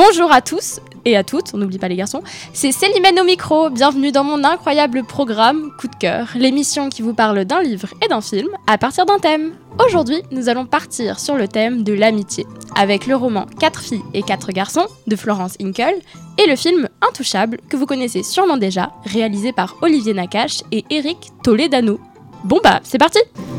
Bonjour à tous et à toutes, on n'oublie pas les garçons, c'est Célimène au micro, bienvenue dans mon incroyable programme Coup de cœur, l'émission qui vous parle d'un livre et d'un film à partir d'un thème. Aujourd'hui, nous allons partir sur le thème de l'amitié, avec le roman 4 filles et 4 garçons de Florence Hinkel et le film Intouchable, que vous connaissez sûrement déjà, réalisé par Olivier Nakache et Eric Toledano. Bon bah, c'est parti!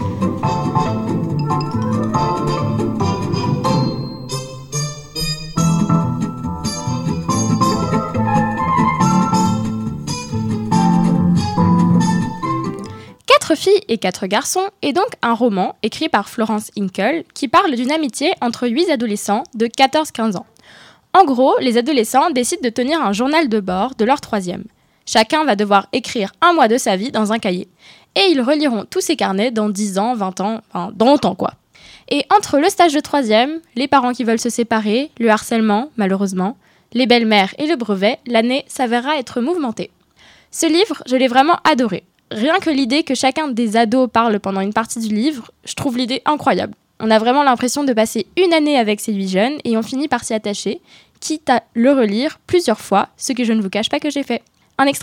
Quatre filles et 4 garçons est donc un roman écrit par Florence Hinkel qui parle d'une amitié entre 8 adolescents de 14-15 ans. En gros, les adolescents décident de tenir un journal de bord de leur 3e. Chacun va devoir écrire un mois de sa vie dans un cahier. Et ils reliront tous ces carnets dans 10 ans, 20 ans, enfin dans longtemps quoi. Et entre le stage de 3e, les parents qui veulent se séparer, le harcèlement, malheureusement, les belles-mères et le brevet, l'année s'avérera être mouvementée. Ce livre, je l'ai vraiment adoré. Rien que l'idée que chacun des ados parle pendant une partie du livre, je trouve l'idée incroyable. On a vraiment l'impression de passer une année avec ces 8 jeunes et on finit par s'y attacher, quitte à le relire plusieurs fois, ce que je ne vous cache pas que j'ai fait. Un extrait ?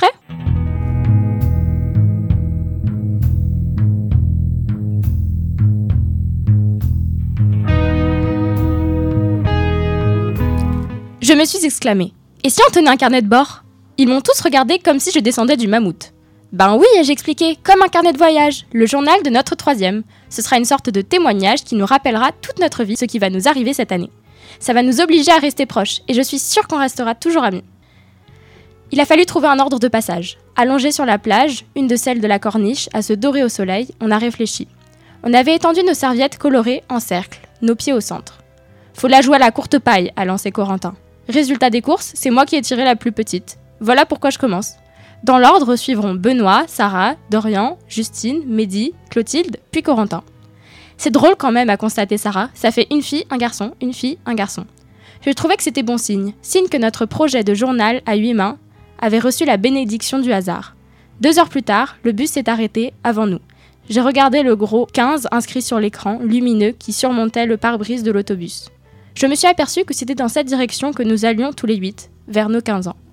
Je me suis exclamée. Et si on tenait un carnet de bord ? Ils m'ont tous regardé comme si je descendais du mammouth. Ben oui, ai-je expliqué, comme un carnet de voyage, le journal de notre 3e. Ce sera une sorte de témoignage qui nous rappellera toute notre vie ce qui va nous arriver cette année. Ça va nous obliger à rester proches, et je suis sûre qu'on restera toujours amis. Il a fallu trouver un ordre de passage. Allongé sur la plage, une de celles de la corniche, à se dorer au soleil, on a réfléchi. On avait étendu nos serviettes colorées en cercle, nos pieds au centre. Faut la jouer à la courte paille, a lancé Corentin. Résultat des courses, c'est moi qui ai tiré la plus petite. Voilà pourquoi je commence. Dans l'ordre suivront Benoît, Sarah, Dorian, Justine, Mehdi, Clotilde, puis Corentin. C'est drôle quand même à constater Sarah, ça fait une fille, un garçon, une fille, un garçon. Je trouvais que c'était bon signe que notre projet de journal à 8 mains avait reçu la bénédiction du hasard. 2 heures plus tard, le bus s'est arrêté avant nous. J'ai regardé le gros 15 inscrit sur l'écran, lumineux, qui surmontait le pare-brise de l'autobus. Je me suis aperçue que c'était dans cette direction que nous allions tous les 8, vers nos 15 ans.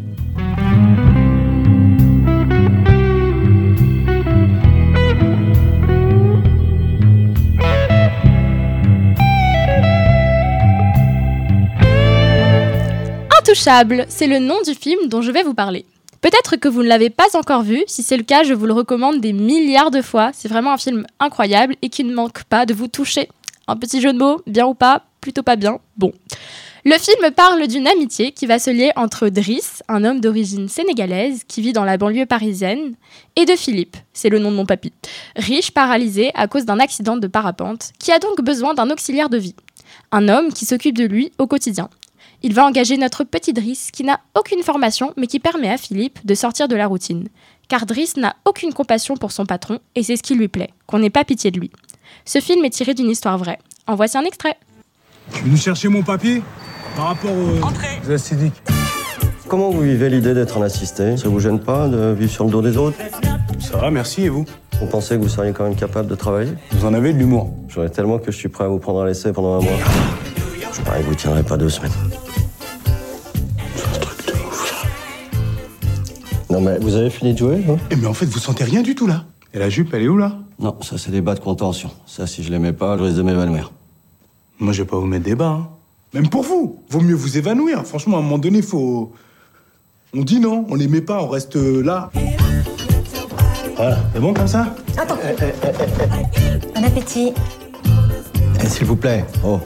Intouchable, c'est le nom du film dont je vais vous parler. Peut-être que vous ne l'avez pas encore vu, si c'est le cas, je vous le recommande des milliards de fois. C'est vraiment un film incroyable et qui ne manque pas de vous toucher. Un petit jeu de mots, bien ou pas, plutôt pas bien, bon. Le film parle d'une amitié qui va se lier entre Driss, un homme d'origine sénégalaise qui vit dans la banlieue parisienne, et de Philippe, c'est le nom de mon papy, riche paralysé à cause d'un accident de parapente, qui a donc besoin d'un auxiliaire de vie. Un homme qui s'occupe de lui au quotidien. Il va engager notre petit Driss qui n'a aucune formation mais qui permet à Philippe de sortir de la routine. Car Driss n'a aucune compassion pour son patron et c'est ce qui lui plaît, qu'on n'ait pas pitié de lui. Ce film est tiré d'une histoire vraie. En voici un extrait. Je suis venu chercher mon papier par rapport aux acidiques. Comment vous vivez l'idée d'être un assisté ? Ça vous gêne pas de vivre sur le dos des autres ? Ça va, merci, et vous ? Vous pensez que vous seriez quand même capable de travailler ? Vous en avez de l'humour. J'en ai tellement que je suis prêt à vous prendre à l'essai pendant un mois. Je parie que vous tiendrez pas 2 semaines. C'est un truc de ouf, là. Non mais vous avez fini de jouer, hein ? Mais en fait, vous sentez rien du tout, là. Et la jupe, elle est où, là ? Non, ça c'est des bas de contention. Ça, si je les mets pas, je risque de m'évanouir. Moi, je vais pas vous mettre des bas, hein. Même pour vous. Vaut mieux vous évanouir. Franchement, à un moment donné, faut... On dit non, on les met pas, on reste là. Voilà, c'est bon comme ça ? Attends. Bon appétit. S'il vous plaît. Oh.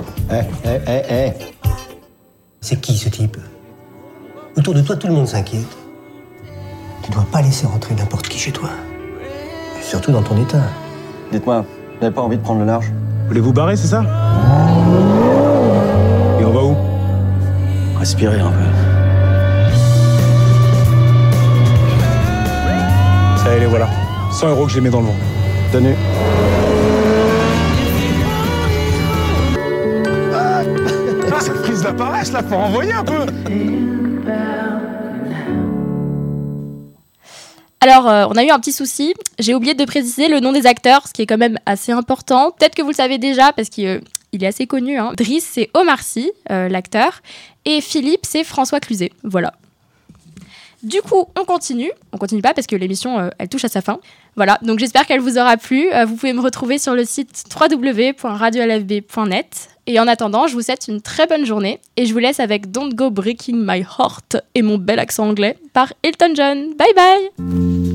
C'est qui ce type ? Autour de toi, tout le monde s'inquiète. Tu dois pas laisser rentrer n'importe qui chez toi. Et surtout dans ton état. Dites-moi, vous n'avez pas envie de prendre le large ? Vous voulez vous barrer, c'est ça ? Et on va où ? Respirez un peu. Ça y est, les voilà. 100 € que je les mets dans le vent. Tenez. Ah, ça frise la paresse, là, faut renvoyer un peu. Alors, on a eu un petit souci. J'ai oublié de préciser le nom des acteurs, ce qui est quand même assez important. Peut-être que vous le savez déjà, parce qu'ils il est assez connu. Hein. Driss, c'est Omar Sy, l'acteur. Et Philippe, c'est François Cluzet. Voilà. Du coup, on continue. On continue pas parce que l'émission, elle touche à sa fin. Voilà, donc j'espère qu'elle vous aura plu. Vous pouvez me retrouver sur le site www.radiolfb.net. Et en attendant, je vous souhaite une très bonne journée. Et je vous laisse avec Don't Go Breaking My Heart et mon bel accent anglais par Elton John. Bye bye!